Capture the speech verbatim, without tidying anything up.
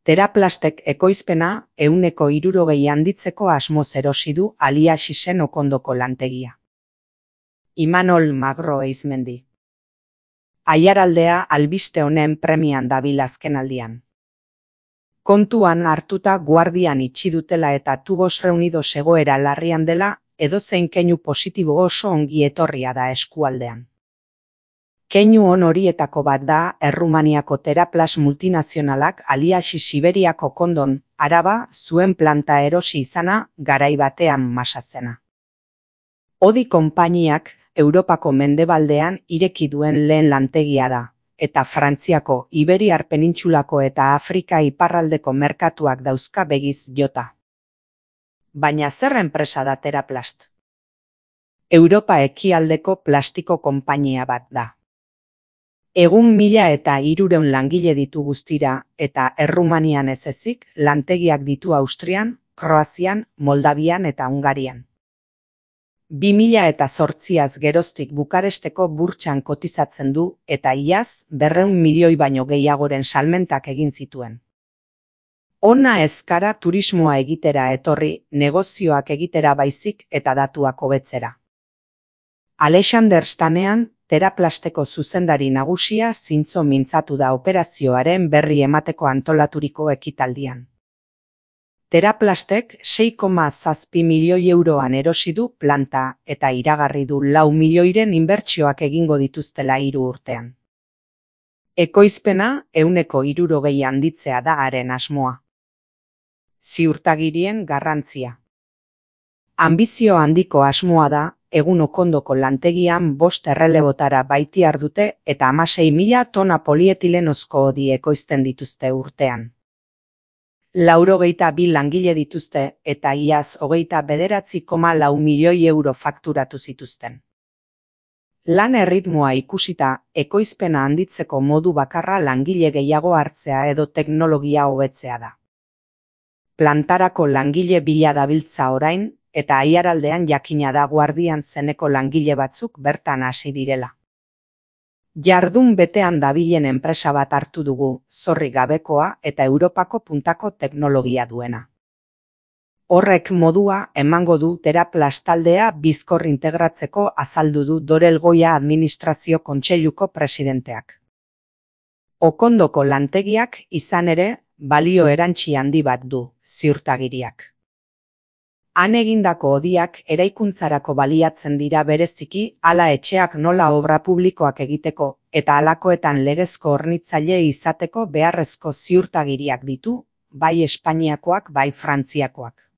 Teraplastek ekoizpena ehuneko hirurogei handitzeko asmoz erosi du Aliaxisen Okondoko lantegia. Imanol Magro Eizmendi. Aiaraldea albiste honen premian dabil azkenaldian. Kontuan hartuta Guardian itxi dutela eta Tubos Reunidos egoera larrian dela, edozein keinu positibo oso ongi etorria da eskualdean. Keinu on horietako bat da Errumaniako Teraplas multinazionalak Aliaxi Siberiako Kondon, Araba, zuen planta erosi izana garai batean Masazena. Odi konpainiak Europako mendebaldean ireki duen lehen lantegia da, eta Frantziako, Iberiar penintsulako eta Afrika iparraldeko merkatuak dauzka begiz jota. Baina zer enpresa da Teraplast? Europa ekialdeko plastiko konpainia bat da. Egun mila eta hirurehun langile ditu guztira eta Errumanian ez ezik lantegiak ditu Austrian, Kroazian, Moldavian eta Hungarian. Bi mila eta zortziaz geroztik Bukaresteko burtsan kotizatzen du eta iaz berrehun milioi baino gehiagoren salmentak egin zituen. Hona ez gara turismoa egitera etorri, negozioak egitera baizik eta datuak hobetzera. Alexander Stanean, Teraplasteko zuzendari nagusia zintzo mintzatu da operazioaren berri emateko antolaturiko ekitaldian. Teraplastek sei koma zazpi milioi euroan erosi du planta eta iragarri du lau milioiren inbertsioak egingo dituztela hiru urtean. Ekoizpena ehuneko hirurogei handitzea da haren asmoa. Ziurtagirien garrantzia. Anbizio handiko asmoa da, egun Okondoko lantegian bost errelebotara baitiar dute eta hamasei mila tona polietilenozko hodi ekoizten dituzte urtean. Laurogeita bi langile dituzte eta iaz hogeita bederatzi koma lau milioi euro fakturatu zituzten. Lan erritmoa ikusita, ekoizpena handitzeko modu bakarra langile gehiago hartzea edo teknologia hobetzea da. Plantarako langile bila dabiltza orain, eta aiaraldean jakina da Guardian zeneko langile batzuk bertan hasi direla. Jardun betean dabilen enpresa bat hartu dugu, zorri gabekoa eta Europako puntako teknologia duena. Horrek modua emango du Teraplast taldea bizkor integratzeko azaldu du Dorel Goia Administrazio Kontseiluko presidenteak. Okondoko lantegiak izan ere, balio erantsi handi bat du, ziurtagiriak. Han egindako hodiak eraikuntzarako baliatzen dira bereziki hala etxeak nola obra publikoak egiteko eta halakoetan legezko hornitzaile izateko beharrezko ziurtagiriak ditu, bai Espainiakoak bai Frantziakoak.